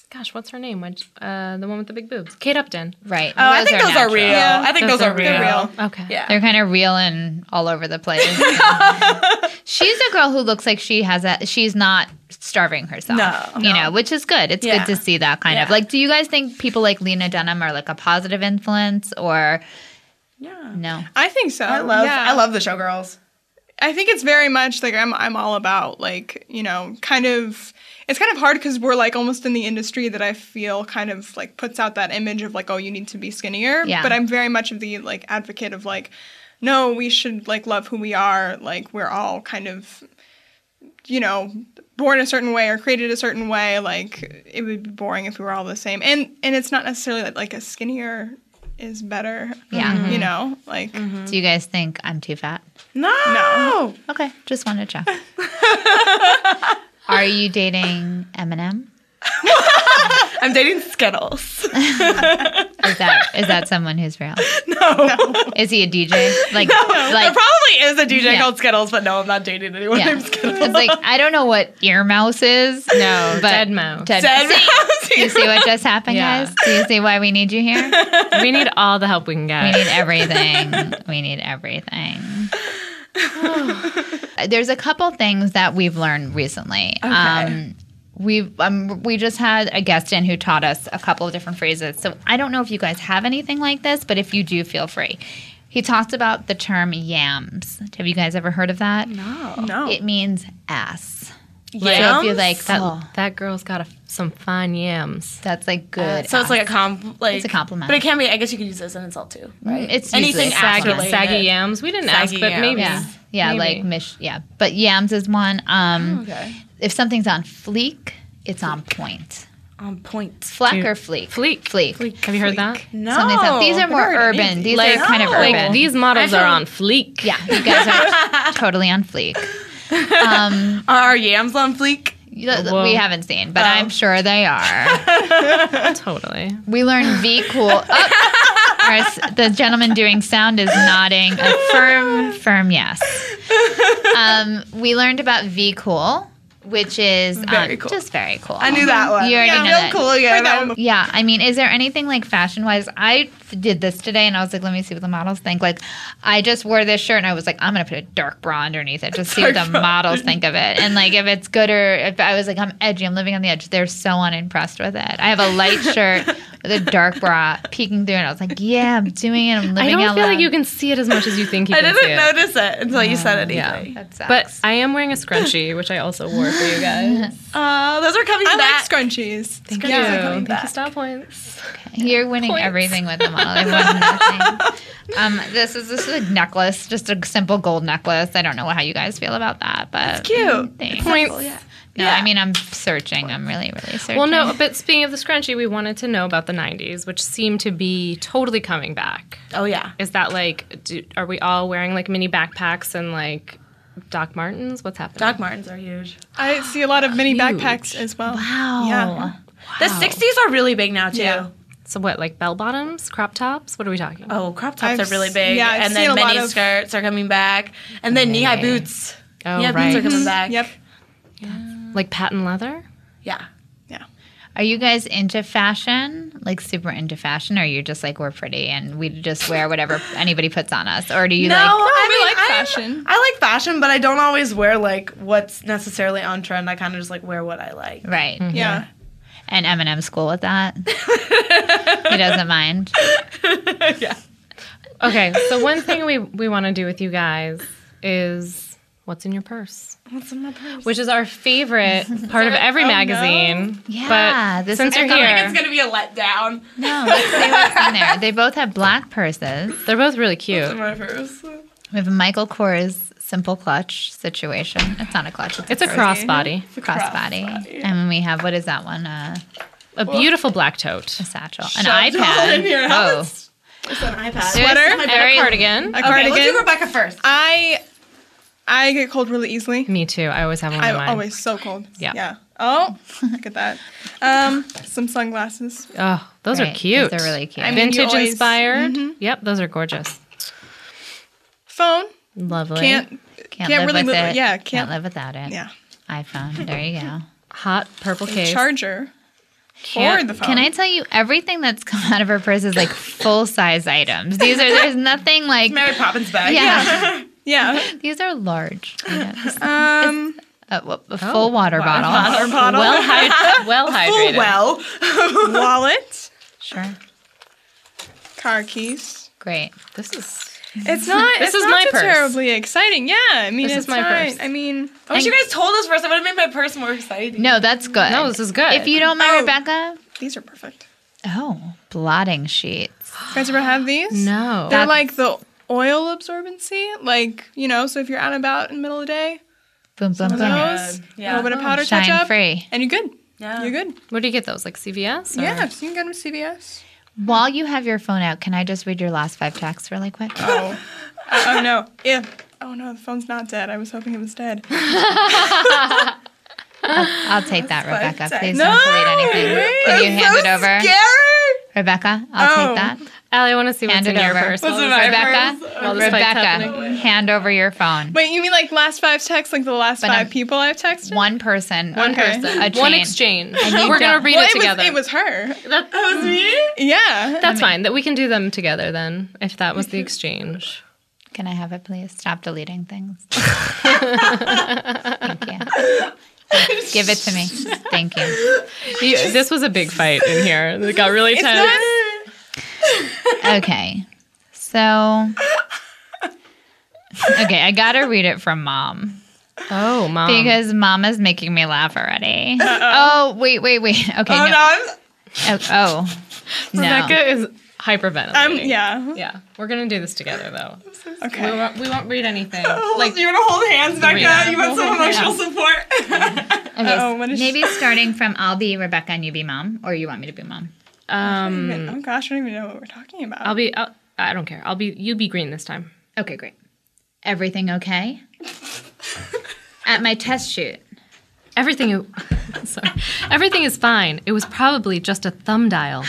Gosh, what's her name? The one with the big boobs. Kate Upton. Right. Oh, I think those are real. Yeah. I think those are real. real. Okay. Yeah. They're kind of real and all over the place. She's a girl who looks like she's not starving herself. No. You know, which is good. It's Yeah. good to see that kind of. Yeah. Like, do you guys think people like Lena Dunham are like a positive influence or Yeah. no? I think so. I love the Showgirls. I think it's very much like I'm all about like, you know, kind of it's kind of hard because we're like almost in the industry that I feel kind of like puts out that image of like, oh, you need to be skinnier. Yeah. But I'm very much of the like advocate of like, no, we should like love who we are. Like we're all kind of, you know, born a certain way or created a certain way. Like it would be boring if we were all the same. And it's not necessarily that like a skinnier is better. Yeah. You know, like Do you guys think I'm too fat? No. Okay, just wanted to check. Are you dating Eminem? I'm dating Skittles. Is that someone who's real? No. Is he a DJ? Like, There probably is a DJ Yeah. called Skittles, but no, I'm not dating anyone yeah. named Skittles. It's like I don't know what ear mouse is. No, but dead mouse. Dead Dead mouse. mouse. Do you see what just happened, Yeah. guys? Do you see why we need you here? We need all the help we can We get. need everything. We need everything. There's a couple things that we've learned recently. Okay. We just had a guest in who taught us a couple of different phrases. So I don't know if you guys have anything like this, but if you do, feel free. He talked about the term yams. Have you guys ever heard of that? no. It means ass. Yams? So if you like That girl's got some fine yams. that's like good. So it's like ass. it's a compliment. But it can be, I guess you could use it as an insult too, right? It's anything usually ass saggy- related. Saggy yams. We didn't ask, Saggy but yams. maybe. Yeah, Maybe. like but yams is one. Okay. If something's on fleek, it's on point. On point. Fleck Dude, or fleek? Fleek. Have you heard that? No. Something's on, these are more heard it. urban. These Like, are kind of urban. Like these models are on fleek. Yeah, you guys are totally on fleek. Are our yams on fleek? Whoa. We haven't seen, but I'm sure they are. Totally. We learned V cool. The gentleman doing sound is nodding a firm yes. We learned about V cool, which is Very cool. just very cool. I knew that one. You already know Real that. cool. Yeah. Yeah, I mean, is there anything like fashion wise? I did this today and I was like, let me see what the models think. Like, I just wore this shirt and I was like, I'm going to put a dark bra underneath it, just see what the models think of it. And like, if it's good or if I was like, I'm edgy, I'm living on the edge, they're so unimpressed with it. I have a light shirt with a dark bra peeking through and I was like, yeah, I'm doing it. I'm I living don't out feel loud. like you can see it as much as you think you I can didn't see it. notice it until you said anything. Yeah. That sucks. But I am wearing a scrunchie, which I also wore for you guys. Those are coming I back. like scrunchies. Thank Scrunchies are you. coming Thank you, back. style points. You're winning Points. everything with the model. They won nothing. This is a necklace, just a simple gold necklace. I don't know how you guys feel about that, but It's cute. thanks. Points. Yeah. No, Yeah. I mean I'm searching. I'm really searching. Well, no, but speaking of the scrunchie, we wanted to know about the 90s, which seem to be totally coming back. Oh yeah. Is that like, are we all wearing like mini backpacks and like Doc Martens? What's happening? Doc Martens are huge. I see a lot of mini Huge. backpacks as well. Wow. Yeah. The 60s are really big now too. Yeah. So what, like bell bottoms, crop tops? What are we talking? Oh, crop tops I've are really big. yeah, I've and seen then a lot mini of- skirts are coming back. And then knee-high boots. Oh, Knee-high right. boots are coming back. Yep. Like patent leather? Yeah. Are you guys into fashion? Like super into fashion, or are you just like we're pretty and we just wear whatever anybody puts on us? Or do you No, like we like I'm- fashion. I like fashion, but I don't always wear like what's necessarily on trend. I kind of just like wear what I like. right? Yeah. And Eminem's cool with that. He doesn't mind. Yeah. Okay, so one thing we want to do with you guys is what's in your purse? What's in my purse? Which is our favorite part of every magazine. Yeah, But this since is- you're I feel here, like it's gonna be a letdown. No, let's see what's in there. They both have black purses. they're both really cute. In my purse. We have a Michael Kors simple clutch situation. It's not a clutch. It's a purse. crossbody. crossbody. crossbody. And then we have, what is that one? A beautiful black tote. A satchel. An Shoved all iPad. in your Whoa. house. It's an iPad. Sweater? And a cardigan. A Okay, cardigan. let's do Rebecca first. I get cold really easily. Me too. I always have one in I'm mine. always so cold. Yeah. Yeah. Oh, look at that. Some sunglasses. Oh, those are Right, cute. those are really cute. I mean, you Vintage always- inspired. Yep, those are gorgeous. Phone. Lovely. Can't Can't live really with live. it. Yeah. Can't Can't. live without it. Yeah. iPhone. There you go. Hot purple A case. charger. for the phone. Can I tell you, everything that's come out of her purse is like full-size items. There's nothing like... Mary Poppins bag. Yeah. Yeah. These are large items. A full Oh, water bottle. Water bottle. Well hydrated. Well. Wallet. Sure. Car keys. Great. This is It's not. This it's is not my so purse. terribly exciting. Yeah, I mean, This it's is my fine. purse. I mean, I wish you guys told us first. I would have made my purse more exciting. No, that's good. no. This is good. If you don't mind, Oh. Rebecca. these are perfect. Oh, blotting sheets. You guys ever have these? no. They're like the oil absorbency, like, so if you're out and about in the middle of the day, Boom, boom, those, boom. a Yeah. little bit of powder touch Shine up, free. and you're good. Yeah. You're good. Where do you get those? Like CVS? Or? Yeah, so you can get them to CVS. While you have your phone out, can I just read your last 5 texts really quick? Oh. Oh no. Yeah. Oh no, the phone's not dead. I was hoping it was dead. I'll take that, Rebecca. Please No, don't delete anything. wait. Can you hand it over? Scary. Rebecca, I'll Oh. take that. Allie, I want to see what's Hand in it your over. purse. What's while in this- my Rebecca, purse? While this fight's Rebecca, happening. hand over your phone. Wait, you mean like last 5 texts, like the last But 5 people I've texted? One person. One Okay. person. A One chain. exchange. you We're gonna don't- read Well, it together. It was her. That was me? Yeah. That's fine. That we can do them together then, if that was the exchange. Can I have it, please? Stop deleting things. Thank you. Give it to me. Thank you. This was a big fight in here. It got really It's tense. not. Okay. So. Okay, I gotta read it from Mom. Oh, Mom. Because Mama's making me laugh already. Oh, wait. Okay, Oh, no. no. Oh, no. Rebecca is hyperventilating. Yeah. Yeah. We're going to do this together, though. Okay. We won't read anything. Like, you want to hold hands, Becca? Rita. You want some emotional support? Okay, Oh, what is maybe starting from I'll be Rebecca and you be Mom, or you want me to be Mom? Oh gosh, I don't even know what we're talking about. I don't care. You be green this time. Okay, great. Everything okay? At my test shoot. Everything is fine. It was probably just a thumb dial.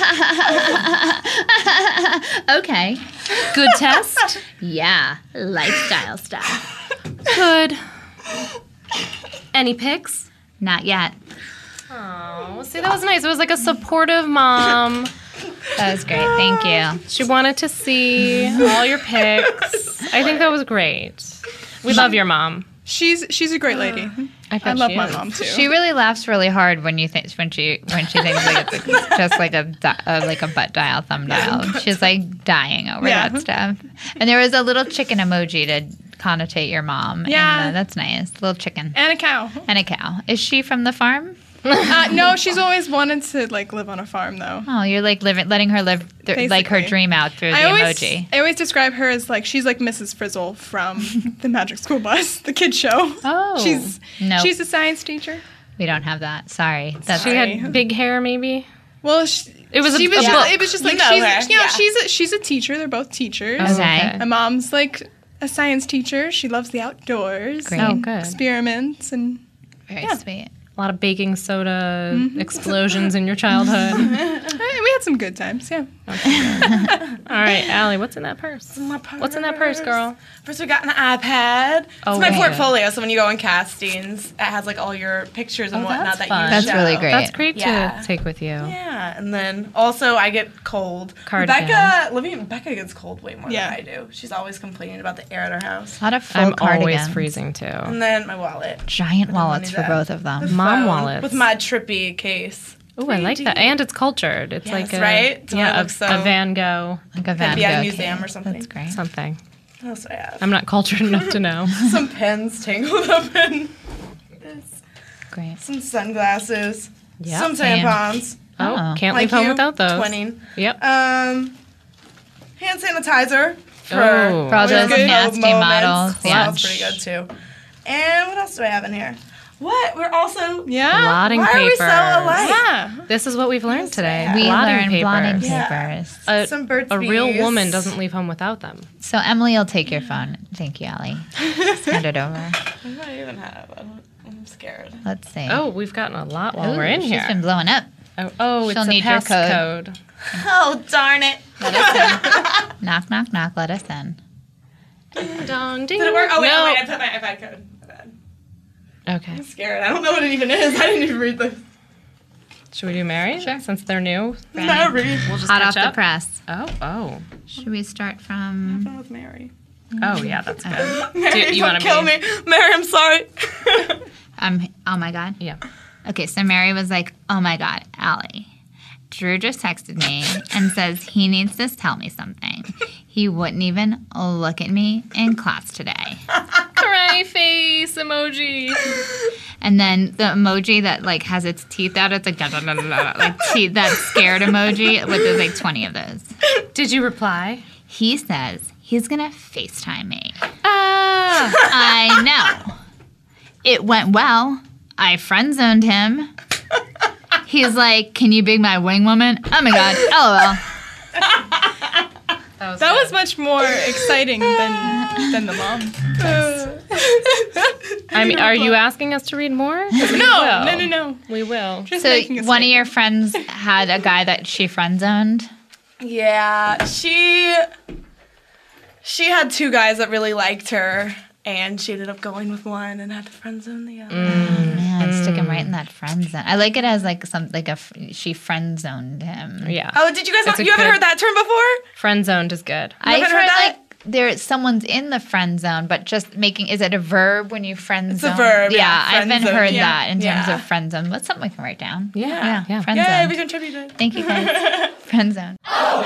Okay. Good test? Yeah, lifestyle stuff. Good. Any pics? Not yet. Oh, see, that was nice. It was like a supportive mom. That was great. Thank you. She wanted to see all your pics. I think that was great. We love your mom. She's a great lady. I love my mom too. She really laughs really hard when she thinks like it's just like a butt dial, thumb dial. She's like dying over that stuff. And there was a little chicken emoji to connotate your mom. Yeah. And, that's nice. Little chicken and a cow. and a cow. Is she from the farm? No, she's always wanted to like live on a farm though. Oh, you're like letting her live like her Basically. dream out through the emoji. I always describe her as like she's like Mrs. Frizzle from the Magic School Bus, the kids show. Oh, She's no, a science teacher. we don't have that. Sorry, that's She had big hair, maybe. Well, It was she a was book. just, it was just like know her. Yeah. she's a teacher. They're both teachers. Okay. My mom's like a science teacher. She loves the outdoors. Great. Oh, and good. Experiments and very sweet. A lot of baking soda explosions in your childhood. we had some good times. Yeah. All right, Allie, what's in that purse? What's in that purse, girl? First, we got an iPad. Oh, it's my yeah. portfolio, so when you go on castings, it has like all your pictures and whatnot that's that fun. you That's show. really great. That's great Yeah. to take with you. Yeah, and then also I get cold. Cardigan. Becca gets cold way more Yeah. than I do. She's always complaining about the air at her house. A lot of full I'm cardigans. always freezing too. And then my wallet. Giant wallets for money both of them. Mom Phone wallets. with my trippy case. Oh, I like that. And it's cultured. It's Yes, like a right? So it yeah, looks so- a Van Gogh Like a Van be at a Gogh museum case. or something. That's great. something. What else do I have? I'm not cultured enough to know. Some pens tangled up in this. Great. Some sunglasses. Yep. Some Same. tampons. Oh, can't Like leave home you, without those. Twinning. Yep. Hand sanitizer for Oh. For all those good. nasty moments. models. That Yeah. smells pretty good too. And what else do I have in here? What? We're also. Yeah. Blotting Why paper. are we so alike? Yeah. This is what we've learned today. We blotting learned paper. blotting Yeah. papers. Some Burt's A real Bees. woman doesn't leave home without them. So Emily will take your phone. Thank you, Allie. Just hand it over. What do I even have? I'm scared. Let's see. Oh, we've gotten a lot while Ooh, we're in she's here. been blowing up. Oh, She'll it's need a your passcode. Oh, darn it. Let us in. Knock, knock, knock. Let us in. Dong, ding. Did it work? Oh, wait, no. I put my iPad code. My bad. Okay. I'm scared. I don't know what it even is. I didn't even read the. Should we do Mary? Sure. Since they're new. Mary. We'll just Hot off catch the up. press. Oh. Should we start from? Fun with Mary. Oh, yeah, that's good. Mary, you don't wanna kill be- me. Mary, I'm sorry. Oh my God. Yeah. Okay, so Mary was like, oh my God, Allie. Drew just texted me and says he needs to tell me something. He wouldn't even look at me in class today. Cry face emoji. And then the emoji that like has its teeth out, it's like, like teeth, that scared emoji, with there's like 20 of those. Did you reply? He says he's gonna FaceTime me. Ah. I know. It went well. I friend zoned him. He's like, can you be my wing woman? Oh my God. LOL. That was much more exciting than the mom. I mean, are you asking us to read more? No. We will. Just So making a one of statement. your friends had a guy that she friend zoned. Yeah, she had 2 guys that really liked her, and she ended up going with one and had to friend zone the other. Man, stick him right in that friend zone. I like it as like she friend zoned him. Yeah. Oh, did you guys? That's a You haven't good- heard that term before? Friend zoned is good. I've haven't heard heard that? like someone's in the friend zone, but just making, is it a verb when you friend It's zone? a verb, Yeah, yeah, I friend haven't zone, heard yeah. that in terms Yeah. of friend zone. What's something we can write down? Yeah. Friend Yeah, zone. we contributed. Thank you guys. Friend zone.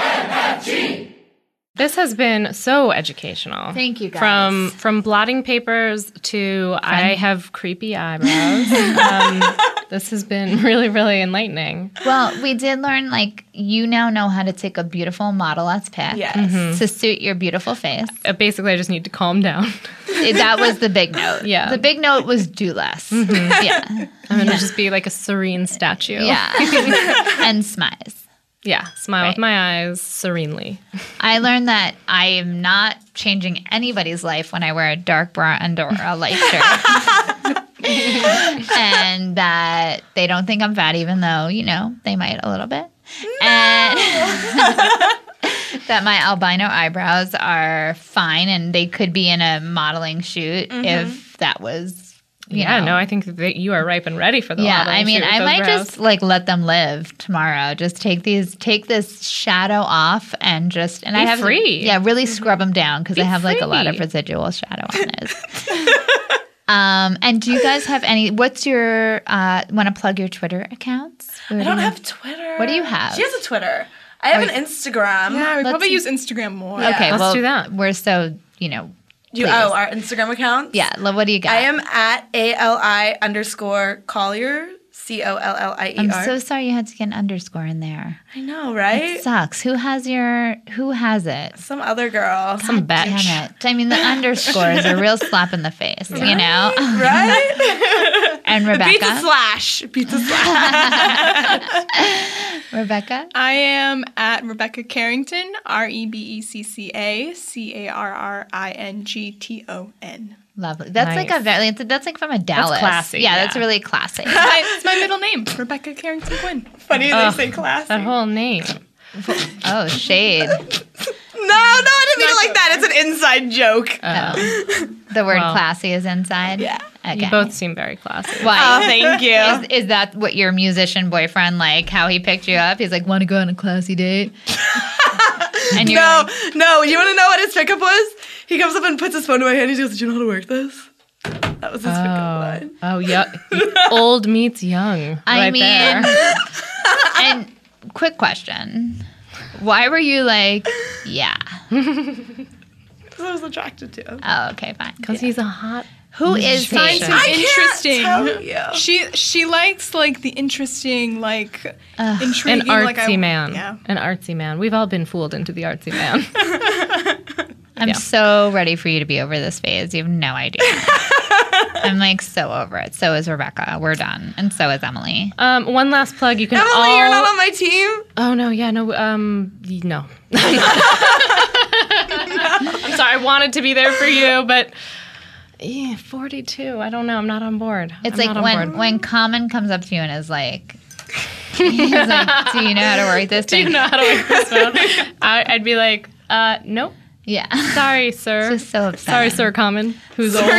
This has been so educational. Thank you, guys. From blotting papers to I have creepy eyebrows. This has been really, really enlightening. Well, we did learn, like, you now know how to take a beautiful modelette's pic Yes. to suit your beautiful face. Basically, I just need to calm down. That was the big note. Yeah. The big note was do less. Yeah. I'm going to just be like a serene statue. Yeah. And smiles. Yeah. Smile Right. with my eyes serenely. I learned that I am not changing anybody's life when I wear a dark bra under a light shirt. And that they don't think I'm fat, even though, they might a little bit. And that my albino eyebrows are fine and they could be in a modeling shoot if that was, I think that you are ripe and ready for the modeling I mean, shoot with I those might brows. just like let them live tomorrow. Just take this shadow off and I have free. really scrub them down because I have like a lot of free. residual shadow on those. And do you guys have any? What's your? Want to plug your Twitter accounts? I don't have Twitter. What do you have? She has a Twitter. I have an Instagram. Yeah, we Let's probably see. use Instagram more. Okay, Let's well, do that. We're so please. Our Instagram account? Yeah, what do you got? I am at ALI_Collier, COLLIER. I'm so sorry you had to get an underscore in there. I know, right? It sucks. Who has it? Some other girl. Some bitch. Damn it. I mean, the underscore is a real slap in the face, Right? And Pizza slash. Rebecca? I am at Rebecca Carrington, REBECCA, Lovely. That's like a Nice. that's like from a Dallas. classy, Yeah, that's yeah. really classic. It's my middle name, Rebecca Carrington Quinn. Funny they say classy. That whole name. Oh, shade. No, I didn't mean it like that. It's an inside joke. The word Well. classy is inside. Yeah. Okay. You both seem very classy. Why? Oh, thank you. Is that what your musician boyfriend, like, how he picked you up? He's like, want to go on a classy date? And you're No, like, no. You want to know what his pickup was? He comes up and puts his phone in my hand. He goes, "Did you know how to work this?" That was his pickup line. Oh, yeah. Old meets young. I right mean, there. and quick question. Why were you like, yeah? Because I was attracted to him. Oh, okay, fine. Because he's a hot. Who is he? Find some I can't interesting. tell you. She likes like the interesting, like intriguing, An like artsy man. Yeah. An artsy man. We've all been fooled into the artsy man. I'm so ready for you to be over this phase. You have no idea. I'm like so over it. So is Rebecca. We're done. And so is Emily. One last plug. You can Emily, all. you're not on my team. Oh no, yeah, no, no. I'm sorry, I wanted to be there for you, but 42. I don't know. I'm not on board. It's I'm like not on board. when Common comes up to you and is like, he's like, do you know how to work this Do thing? you know how to work this phone? I'd be like, nope. Yeah. Sorry, sir. Just so upsetting. Sorry, Sir Common, who's old.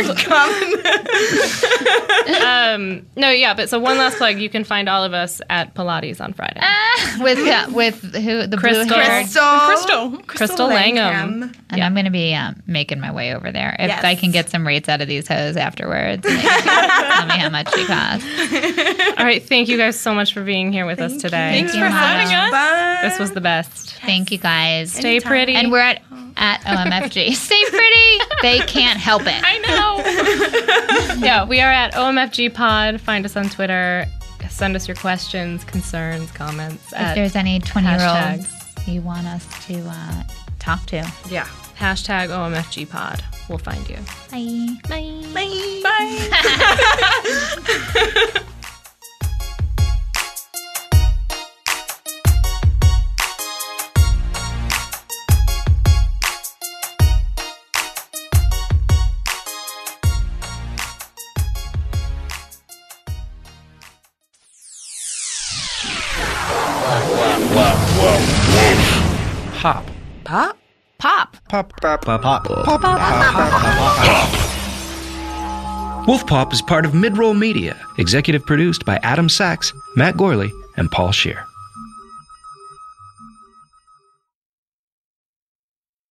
No, yeah, but so one last plug. You can find all of us at Pilates on Friday. With who? The Crystal. blue-haired. Crystal Langham. And I'm going to be making my way over there. If Yes. I can get some rates out of these hoes afterwards. Tell me how much she costs. All right, thank you guys so much for being here with us today. Thank you, for Mama. having us. Bye. This was the best. Thank you, guys. Stay pretty. And we're at OMFG. Stay pretty. They can't help it. I know. Yeah, we are at OMFG Pod. Find us on Twitter. Send us your questions, concerns, comments. If there's any 20-year-olds hashtag. you want us to talk to. Yeah. Hashtag OMFG Pod. We'll find you. Bye. Bye. Bye. Pop. Pop. Pop. Pop. Pop. Pop. Pop. Pop. Wolf Pop is part of Midroll Media, executive produced by Adam Sachs, Matt Gorley, and Paul Scheer.